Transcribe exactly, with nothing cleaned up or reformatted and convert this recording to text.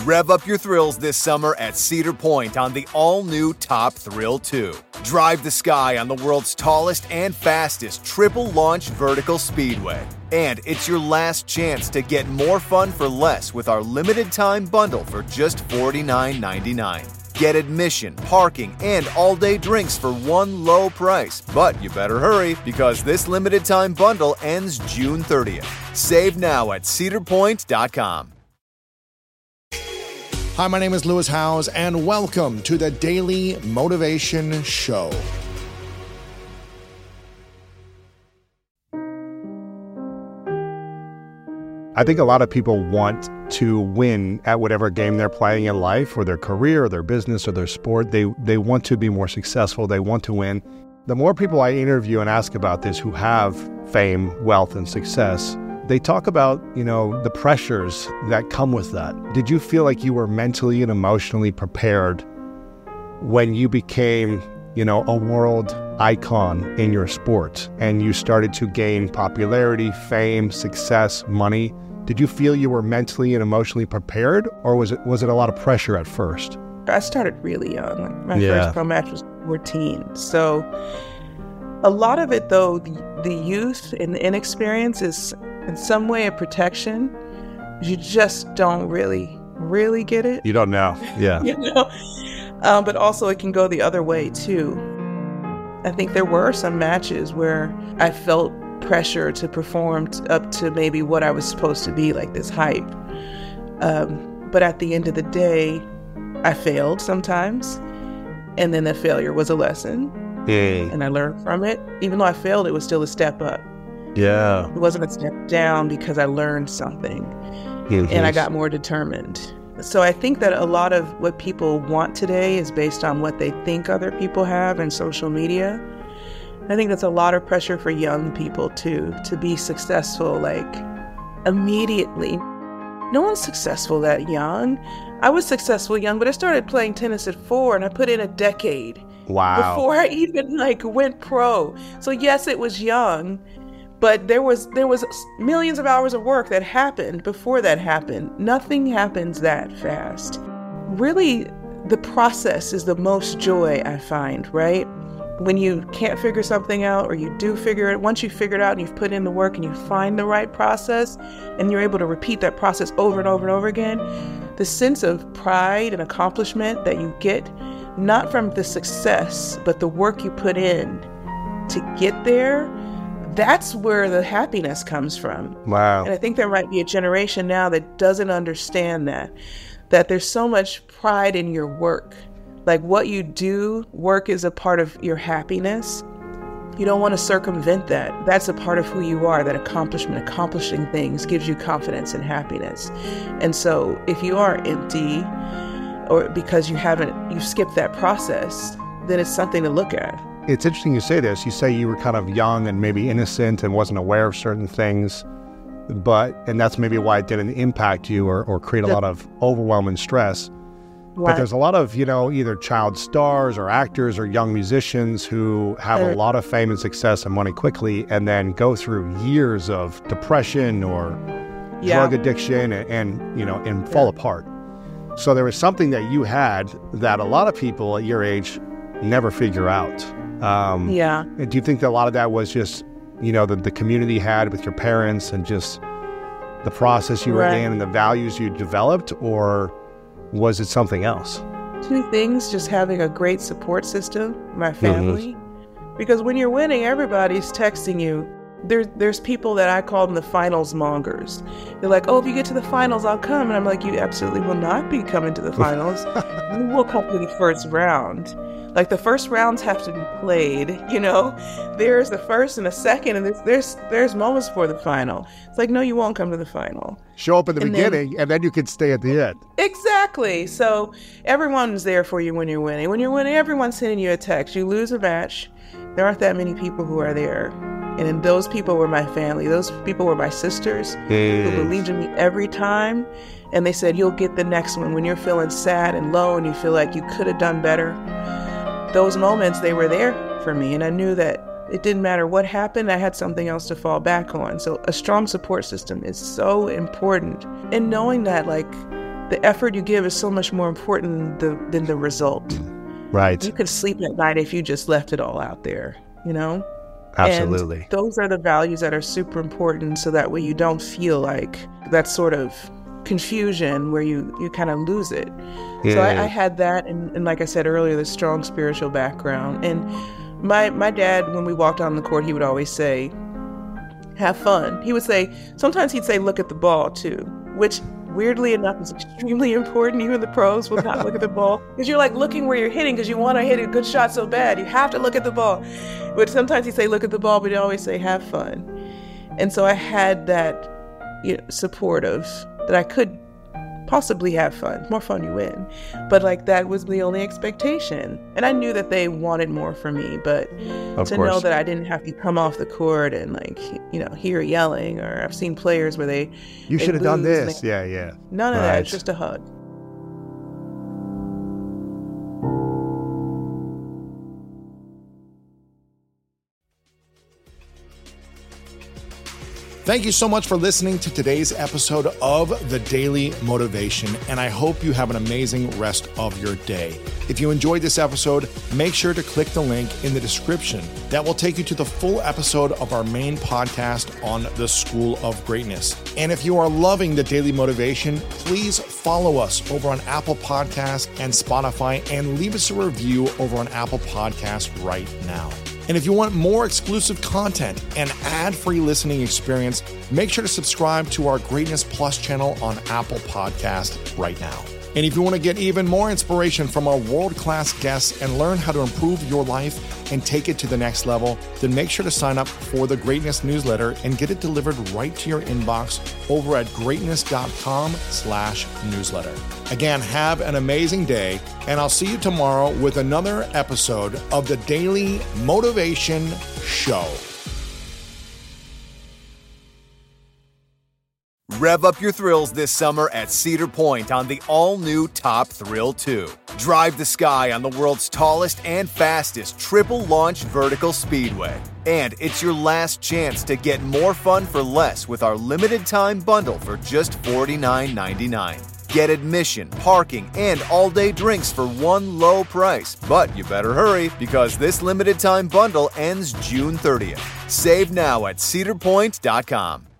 Rev up your thrills this summer at Cedar Point on the all-new Top Thrill two. Drive the sky on the world's tallest and fastest triple-launch vertical speedway. And it's your last chance to get more fun for less with our limited-time bundle for just forty-nine ninety-nine. Get admission, parking, and all-day drinks for one low price. But you better hurry, because this limited-time bundle ends June thirtieth. Save now at cedar point dot com. Hi, my name is Lewis Howes, and welcome to the Daily Motivation Show. I think a lot of people want to win at whatever game they're playing in life, or their career, or their business, or their sport. They they want to be more successful. They want to win. The more people I interview and ask about this who have fame, wealth, and success, they talk about, you know, the pressures that come with that. Did you feel like you were mentally and emotionally prepared when you became, you know, a world icon in your sport and you started to gain popularity, fame, success, money? Did you feel you were mentally and emotionally prepared, or was it was it a lot of pressure at first? I started really young. Like my Yeah. first pro match was fourteen. So a lot of it, though, the, the youth and the inexperience is in some way a protection. You just don't really, really get it. You don't know. Yeah. You know? Um, but also it can go the other way, too. I think there were some matches where I felt pressure to perform t- up to maybe what I was supposed to be, like this hype. Um, but at the end of the day, I failed sometimes. And then the failure was a lesson. Yeah. And I learned from it. Even though I failed, it was still a step up. Yeah. It wasn't a step down because I learned something. Mhm. And I got more determined. So I think that a lot of what people want today is based on what they think other people have in social media. I think that's a lot of pressure for young people too, to be successful like immediately. No one's successful that young. I was successful young, but I started playing tennis at four and I put in a decade Wow. before I even like went pro. So yes, it was young, but there was there was millions of hours of work that happened before that happened. Nothing happens that fast. Really, the process is the most joy I find, right? When you can't figure something out, or you do figure it, once you figure it out and you've put in the work and you find the right process and you're able to repeat that process over and over and over again, the sense of pride and accomplishment that you get, not from the success, but the work you put in to get there, that's where the happiness comes from. Wow. And I think there might be a generation now that doesn't understand that, that there's so much pride in your work. Like what you do, work is a part of your happiness. You don't want to circumvent that. That's a part of who you are, that accomplishment. Accomplishing things gives you confidence and happiness. And so if you are empty, or because you haven't, you've skipped that process, then it's something to look at. It's interesting you say this. You say you were kind of young and maybe innocent and wasn't aware of certain things, but, and that's maybe why it didn't impact you or, or create a lot of overwhelm and stress. Right. But there's a lot of, you know, either child stars or actors or young musicians who have a lot of fame and success and money quickly and then go through years of depression or Yeah. drug addiction and, and, you know, and fall apart. So there was something that you had that a lot of people at your age never figure out. Um, Yeah. and do you think that a lot of that was just, you know, the, the community you had with your parents and just the process you were Right. in and the values you developed, or was it something else? Two things, just having a great support system, my family. Because when you're winning, everybody's texting you. There, there's people that I call them the finals mongers. They're like, oh, if you get to the finals, I'll come. And I'm like, you absolutely will not be coming to the finals. You will come to the first round. Like the first rounds have to be played, you know? There's the first and the second, and there's there's, there's moments for the final. It's like, no, you won't come to the final. Show up in the And then- beginning, and then you could stay at the end. Exactly. So everyone's there for you when you're winning. When you're winning, everyone's sending you a text. You lose a match, there aren't that many people who are there. And then those people were my family. Those people were my sisters who believed in me every time. And they said, you'll get the next one. When you're feeling sad and low and you feel like you could have done better, those moments, they were there for me. And I knew that it didn't matter what happened, I had something else to fall back on. So a strong support system is so important. And knowing that, like, the effort you give is so much more important than the, than the result. Right. You could sleep at night if you just left it all out there, you know? Absolutely. And those are the values that are super important, so that way you don't feel like that sort of confusion where you, you kind of lose it. Yeah. So I, I had that, and, and like I said earlier, the strong spiritual background. And my my dad, when we walked on the court, he would always say, have fun. He would say, sometimes he'd say, look at the ball too, which weirdly enough is extremely important. Even the pros will not look at the ball, because you're like looking where you're hitting because you want to hit a good shot so bad. You have to look at the ball. But sometimes he'd say, look at the ball, but he'd always say, have fun. And so I had that, you know, support of that I could possibly have fun. More fun you win. But like that was the only expectation. And I knew that they wanted more from me, but of to course. know that I didn't have to come off the court and like, you know, hear yelling, or I've seen players where they You they should have done this. They, yeah, yeah. None of right. that. It's just a hug. Thank you so much for listening to today's episode of The Daily Motivation, and I hope you have an amazing rest of your day. If you enjoyed this episode, make sure to click the link in the description. That will take you to the full episode of our main podcast on the School of Greatness. And if you are loving The Daily Motivation, please follow us over on Apple Podcasts and Spotify, and leave us a review over on Apple Podcasts right now. And if you want more exclusive content and ad-free listening experience, make sure to subscribe to our Greatness Plus channel on Apple Podcast right now. And if you want to get even more inspiration from our world-class guests and learn how to improve your life and take it to the next level, then make sure to sign up for the Greatness newsletter and get it delivered right to your inbox over at greatness.com slash newsletter. Again, have an amazing day, and I'll see you tomorrow with another episode of the Daily Motivation Show. Rev up your thrills this summer at Cedar Point on the all-new Top Thrill two. Drive the sky on the world's tallest and fastest triple-launch vertical speedway. And it's your last chance to get more fun for less with our limited-time bundle for just forty-nine ninety-nine. Get admission, parking, and all-day drinks for one low price. But you better hurry, because this limited-time bundle ends June thirtieth. Save now at cedar point dot com.